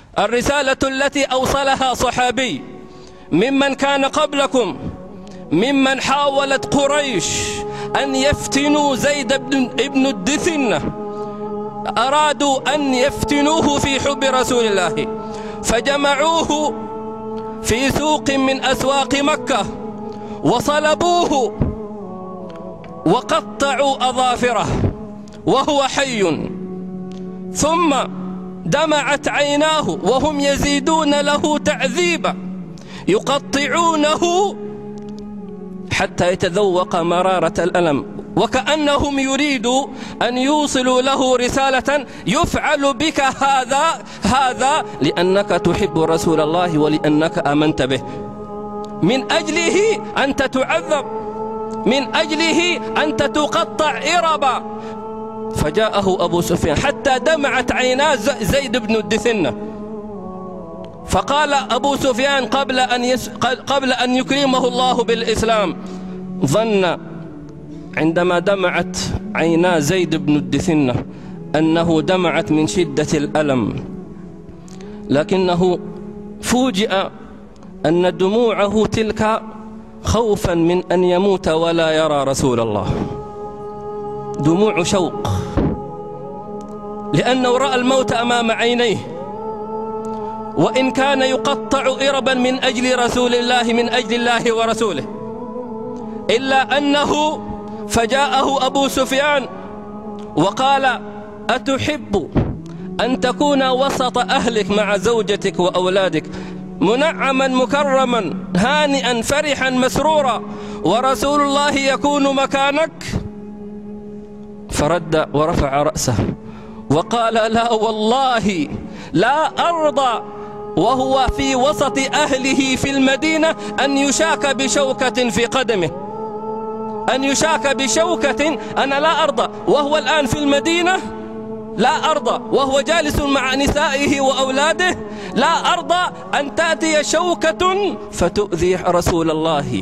الرسالة التي أوصلها صحابي ممن كان قبلكم، ممن حاولت قريش أن يفتنوا زيد بن الدثنة، أرادوا أن يفتنوه في حب رسول الله، فجمعوه في سوق من أسواق مكة وصلبوه وقطعوا أظافره وهو حي، ثم دمعت عيناه وهم يزيدون له تعذيبا، يقطعونه حتى يتذوق مرارة الألم، وكأنهم يريدوا أن يوصلوا له رسالة: يفعل بك هذا لأنك تحب رسول الله ولأنك آمنت به، من أجله أنت تعذب، من أجله أنت تقطع إربا. فجاءه أبو سفيان حتى دمعت عينا زيد بن الدثنة، فقال أبو سفيان قبل أن يكرمه الله بالإسلام، ظن عندما دمعت عينا زيد بن الدثنة أنه دمعت من شدة الألم، لكنه فوجئ أن دموعه تلك خوفا من أن يموت ولا يرى رسول الله، دموع شوق، لأنه رأى الموت أمام عينيه، وإن كان يقطع إربا من أجل رسول الله، من أجل الله ورسوله، إلا أنه فجاءه أبو سفيان وقال: أتحب أن تكون وسط أهلك مع زوجتك وأولادك منعما مكرما هانئا فرحا مسرورا، ورسول الله يكون مكانك؟ فرد ورفع رأسه وقال: لا والله لا أرضى وهو في وسط أهله في المدينة أن يشاك بشوكة في قدمه، أن يشاك بشوكة، أنا لا أرضى وهو الآن في المدينة، لا أرضى وهو جالس مع نسائه وأولاده، لا أرضى أن تأتي شوكة فتؤذي رسول الله.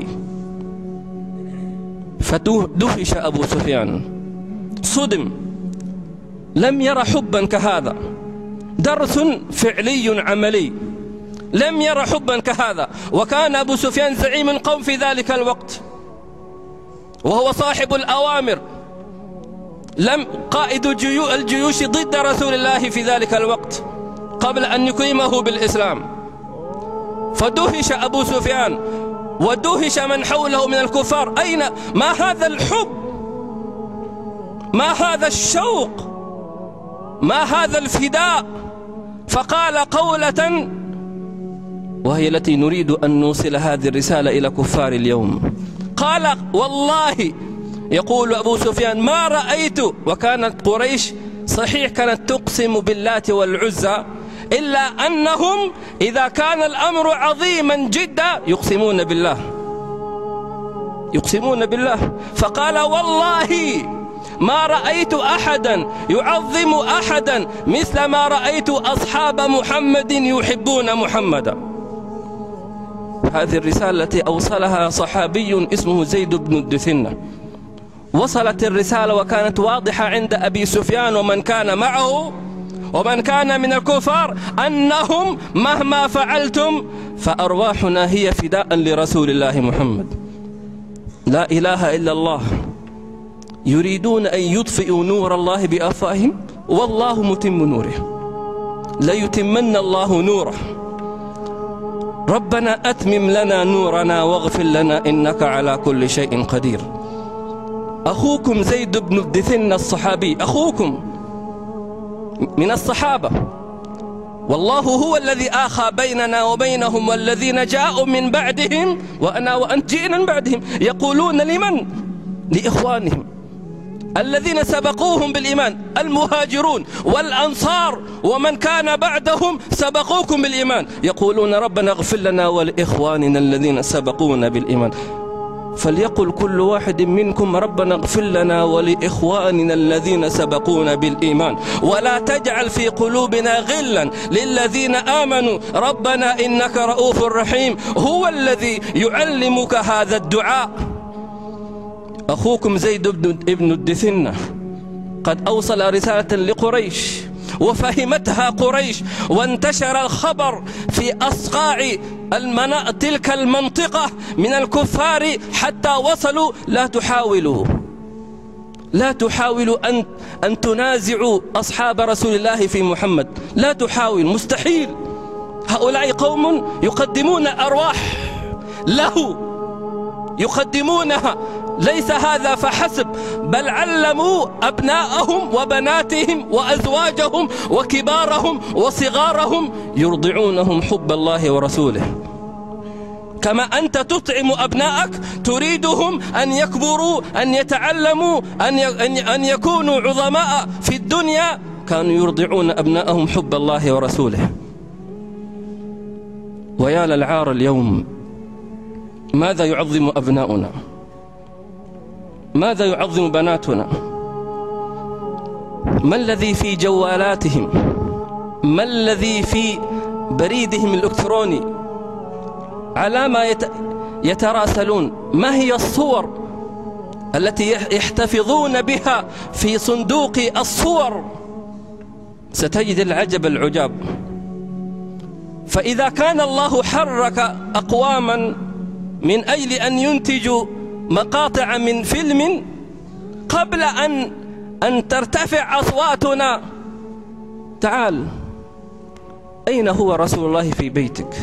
فدهش أبو سفيان، صدم، لم ير حبا كهذا، درس فعلي عملي، لم ير حبا كهذا. وكان أبو سفيان زعيم القوم في ذلك الوقت، وهو صاحب الأوامر، قائد الجيوش ضد رسول الله في ذلك الوقت قبل أن يكرمه بالإسلام. فدهش أبو سفيان ودهش من حوله من الكفار، أين ما هذا الحب، ما هذا الشوق، ما هذا الفداء؟ فقال قولة وهي التي نريد أن نوصل هذه الرسالة إلى كفار اليوم، قال: والله، يقول أبو سفيان، ما رأيت، وكانت قريش صحيح كانت تقسم باللات والعزى، إلا أنهم إذا كان الأمر عظيما جدا يقسمون بالله، يقسمون بالله. فقال: والله ما رأيت أحدا يعظم أحدا مثل ما رأيت أصحاب محمد يحبون محمدا. هذه الرسالة التي أوصلها صحابي اسمه زيد بن الدثنة، وصلت الرسالة وكانت واضحة عند أبي سفيان ومن كان معه ومن كان من الكفار، أنهم مهما فعلتم فأرواحنا هي فداء لرسول الله محمد. لا إله إلا الله، يريدون أن يطفئوا نور الله بأفواههم والله متم نوره، ليتمن الله نوره. ربنا أتمم لنا نورنا واغفر لنا إنك على كل شيء قدير. أخوكم زيد بن الدثنة الصحابي، أخوكم من الصحابة، والله هو الذي آخى بيننا وبينهم والذين جاءوا من بعدهم وأنا وأنت جئنا من بعدهم، يقولون لمن؟ لإخوانهم الذين سبقوهم بالإيمان، المهاجرون والأنصار ومن كان بعدهم سبقوكم بالإيمان، يقولون ربنا اغفر لنا ولإخواننا الذين سبقونا بالإيمان. فليقل كل واحد منكم ربنا اغفر لنا ولإخواننا الذين سبقونا بالإيمان، ولا تجعل في قلوبنا غلا للذين آمنوا ربنا إنك رؤوف رحيم. هو الذي يعلمك هذا الدعاء. أخوكم زيد بن الدثنة قد أوصل رسالة لقريش وفهمتها قريش، وانتشر الخبر في أصقاع تلك المنطقة من الكفار حتى وصلوا: لا تحاولوا أن تنازعوا أصحاب رسول الله في محمد، لا تحاول، مستحيل. هؤلاء قوم يقدمون أرواح له، يقدمونها. ليس هذا فحسب، بل علموا أبناءهم وبناتهم وأزواجهم وكبارهم وصغارهم، يرضعونهم حب الله ورسوله. كما أنت تطعم أبنائك تريدهم أن يكبروا، أن يتعلموا، أن يكونوا عظماء في الدنيا، كانوا يرضعون أبنائهم حب الله ورسوله. ويا للعار اليوم، ماذا يعظم أبناؤنا؟ ماذا يعظم بناتنا؟ ما الذي في جوالاتهم؟ ما الذي في بريدهم الإلكتروني؟ على ما يتراسلون؟ ما هي الصور التي يحتفظون بها في صندوق الصور؟ ستجد العجب العجاب. فإذا كان الله حرك أقواما من أجل أن ينتجوا مقاطع من فيلم قبل أن ترتفع أصواتنا، تعال، أين هو رسول الله في بيتك؟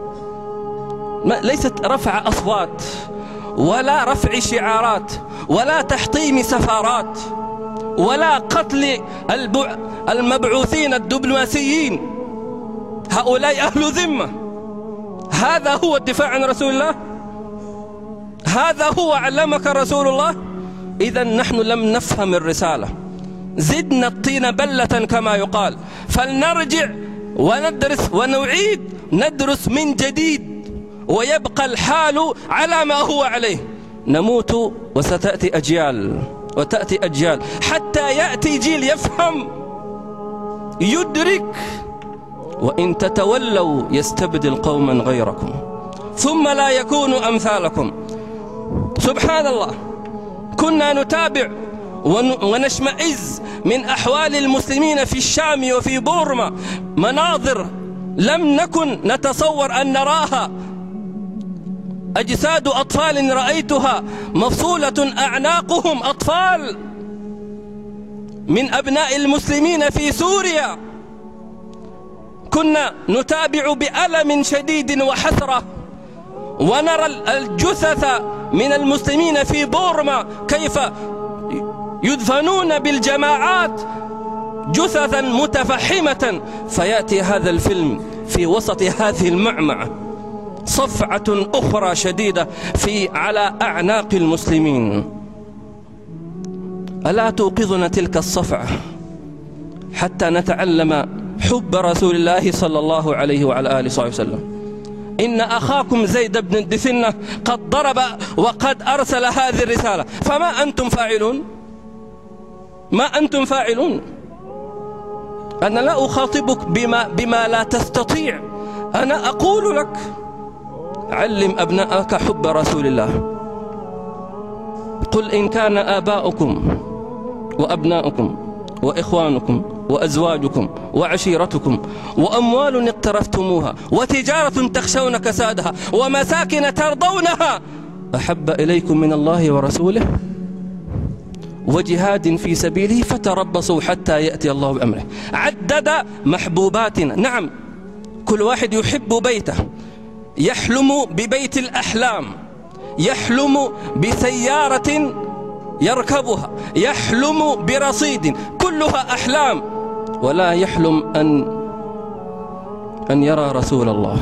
ليست رفع أصوات ولا رفع شعارات ولا تحطيم سفارات ولا قتل المبعوثين الدبلوماسيين، هؤلاء أهل ذمة. هذا هو الدفاع عن رسول الله؟ هذا هو علمك رسول الله؟ إذا نحن لم نفهم الرسالة، زدنا الطين بلة كما يقال. فلنرجع وندرس ونعيد، ندرس من جديد، ويبقى الحال على ما هو عليه. نموت وستأتي أجيال وتأتي أجيال، حتى يأتي جيل يفهم يدرك: وإن تتولوا يستبدل قوما غيركم ثم لا يكونوا أمثالكم. سبحان الله، كنا نتابع ونشمئز من أحوال المسلمين في الشام وفي بورما، مناظر لم نكن نتصور أن نراها. أجساد أطفال رأيتها مفصولة أعناقهم، أطفال من أبناء المسلمين في سوريا. كنا نتابع بألم شديد وحسرة، ونرى الجثث من المسلمين في بورما كيف يدفنون بالجماعات جثثا متفحمة. فيأتي هذا الفيلم في وسط هذه المعمعة، صفعة أخرى شديدة على أعناق المسلمين. ألا توقظنا تلك الصفعة حتى نتعلم حب رسول الله صلى الله عليه وعلى آله وصحبه وسلم؟ إن أخاكم زيد بن الدثنة قد ضرب وقد أرسل هذه الرسالة، فما أنتم فاعلون؟ ما أنتم فاعلون؟ أنا لا أخاطبك بما لا تستطيع، أنا أقول لك: علم أبنائك حب رسول الله. قل إن كان آباؤكم وأبناؤكم وإخوانكم وأزواجكم وعشيرتكم وأموال اقترفتموها وتجارة تخشون كسادها ومساكن ترضونها أحب إليكم من الله ورسوله وجهاد في سبيله فتربصوا حتى يأتي الله بأمره. عدد محبوباتنا. نعم، كل واحد يحب بيته، يحلم ببيت الأحلام، يحلم بسيارة يركبها، يحلم برصيد، كلها أحلام، ولا يحلم أن يرى رسول الله.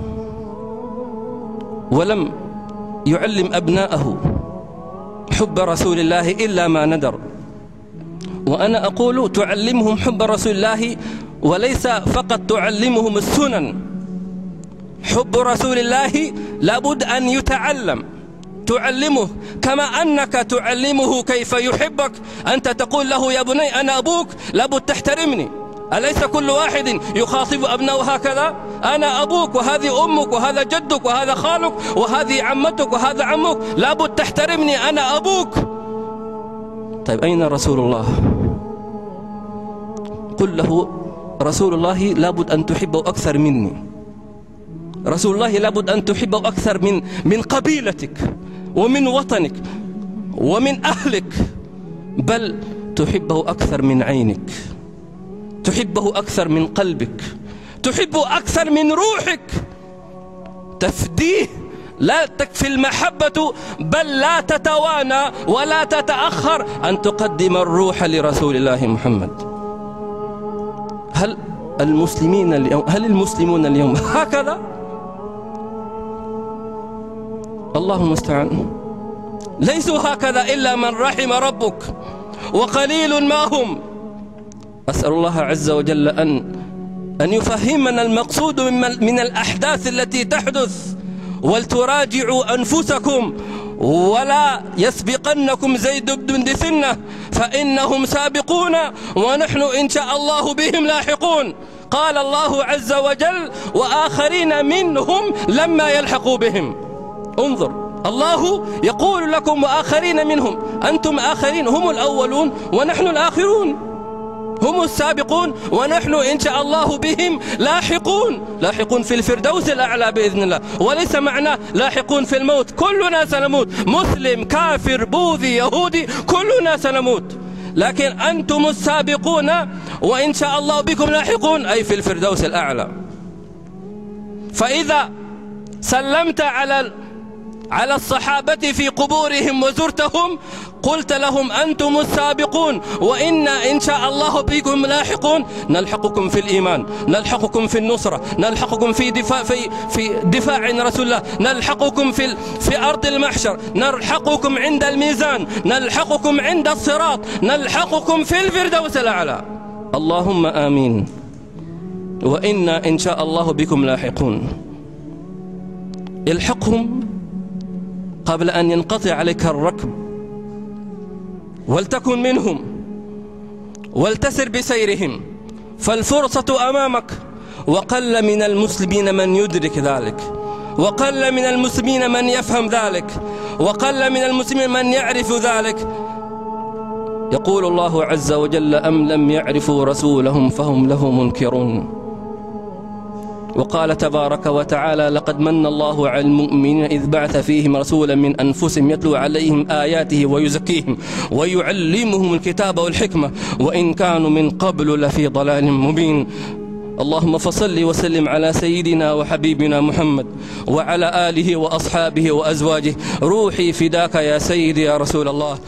ولم يعلم أبناءه حب رسول الله إلا ما ندر. وأنا أقول تعلمهم حب رسول الله، وليس فقط تعلمهم السنن. حب رسول الله لابد أن يتعلم، تعلمه كما أنك تعلمه كيف يحبك. أنت تقول له: يا بني أنا أبوك، لابد تحترمني. أليس كل واحد يخاطب أبنائه هكذا؟ أنا أبوك، وهذه أمك، وهذا جدك، وهذا خالك، وهذه عمتك، وهذا عمك، لابد تحترمني، أنا أبوك. طيب أين رسول الله؟ قل له رسول الله لابد أن تحبه أكثر مني، رسول الله لابد أن تحبه أكثر من قبيلتك ومن وطنك ومن أهلك، بل تحبه أكثر من عينك، تحبه أكثر من قلبك، تحبه أكثر من روحك، تفديه. لا تكفي المحبة بل لا تتوانى ولا تتأخر أن تقدم الروح لرسول الله محمد. هل المسلمون اليوم هكذا؟ الله المستعان. ليسوا هكذا إلا من رحم ربك، وقليل ما هم. أسأل الله عز وجل أن يفهمنا المقصود من الأحداث التي تحدث، ولتراجعوا أنفسكم ولا يسبقنكم زيد بن دثنة فإنهم سابقون ونحن إن شاء الله بهم لاحقون. قال الله عز وجل: وآخرين منهم لما يلحقوا بهم. انظر، الله يقول لكم وآخرين منهم، أنتم آخرين، هم الأولون ونحن الآخرون، هم السابقون ونحن إن شاء الله بهم لاحقون في الفردوس الأعلى بإذن الله. وليس معناه لاحقون في الموت، كلنا سنموت، مسلم كافر بوذي يهودي كلنا سنموت، لكن أنتم السابقون وإن شاء الله بكم لاحقون، أي في الفردوس الأعلى. فإذا سلمت على الصحابة في قبورهم وزرتهم قلت لهم أنتم السابقون وإنا إن شاء الله بكم لاحقون، نلحقكم في الإيمان، نلحقكم في النصرة، نلحقكم في دفاع عن رسول الله، نلحقكم في أرض المحشر، نلحقكم عند الميزان، نلحقكم عند الصراط، نلحقكم في الفردوس الأعلى. اللهم آمين. وإنا إن شاء الله بكم لاحقون. الحقهم قبل أن ينقطع عليك الركب، ولتكن منهم ولتسر بسيرهم، فالفرصة أمامك. وقل من المسلمين من يدرك ذلك، وقل من المسلمين من يفهم ذلك، وقل من المسلمين من يعرف ذلك. يقول الله عز وجل: أم لم يعرفوا رسولهم فهم له منكرون. وقال تبارك وتعالى: لقد من الله على المؤمنين إذ بعث فيهم رسولا من أنفسهم يتلو عليهم آياته ويزكيهم ويعلمهم الكتاب والحكمة وإن كانوا من قبل لفي ضلال مبين. اللهم فصل وسلم على سيدنا وحبيبنا محمد وعلى آله وأصحابه وأزواجه. روحي فداك يا سيدي يا رسول الله.